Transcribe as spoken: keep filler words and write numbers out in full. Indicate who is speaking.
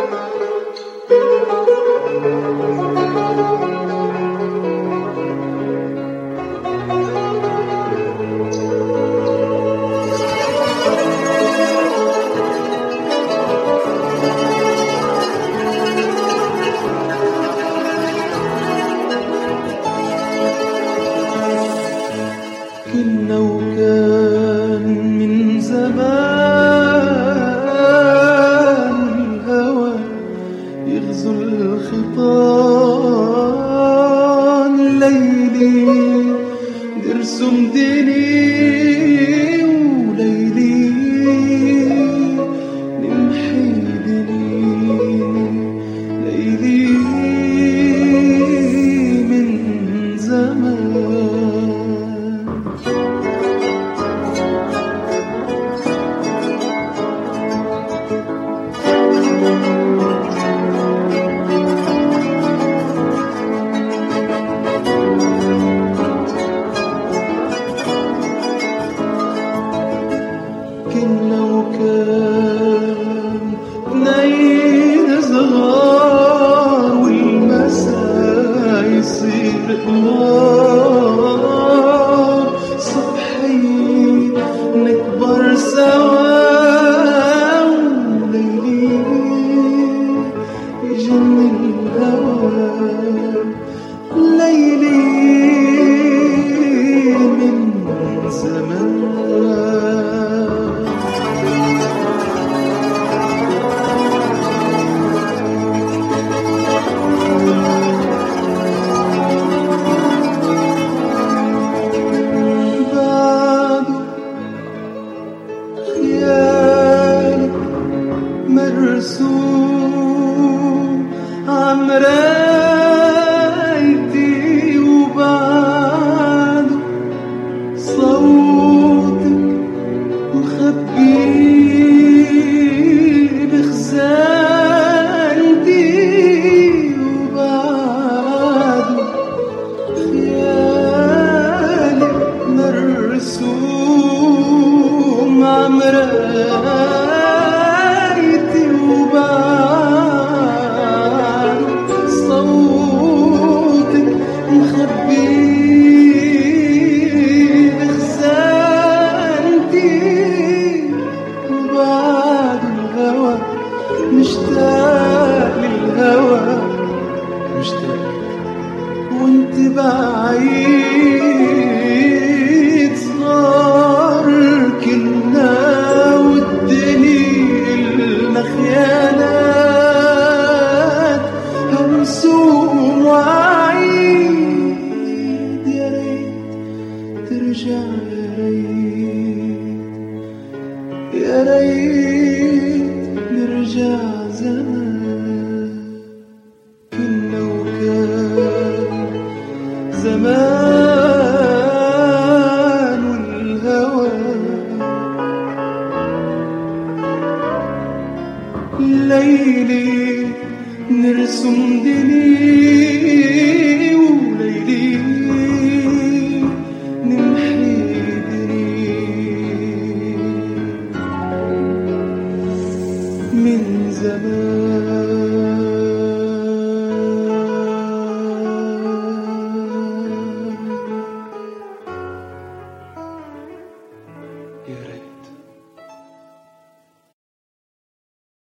Speaker 1: كنا وكان من زمان الهوى يغزو الخطان ليلي نرسم ديني وليلي نمحي ديني ليلي من زمان. كنا وكان اتنين صغار والمساء يصير قمار صبحي نكبر سوا وليلي يجن الهوى ليلي من زمان. مرسوم عمرايتي وبعد صوتك مخبي بخزانتي وبعد خيالك مرسوم عمرايتي وبعد صوتك مخبي بخزانتي وبعد الهوى مشتاق للهوى مشتاق وانت بعيد صار كنا والدنيا خيانات همسوم وعيد يا ريت ترجع يا ريت يا ريت نرجع زمان. كنا وكان زمان والهوى ليلي نرسم ديني وليلي نمحي ديني من زمان.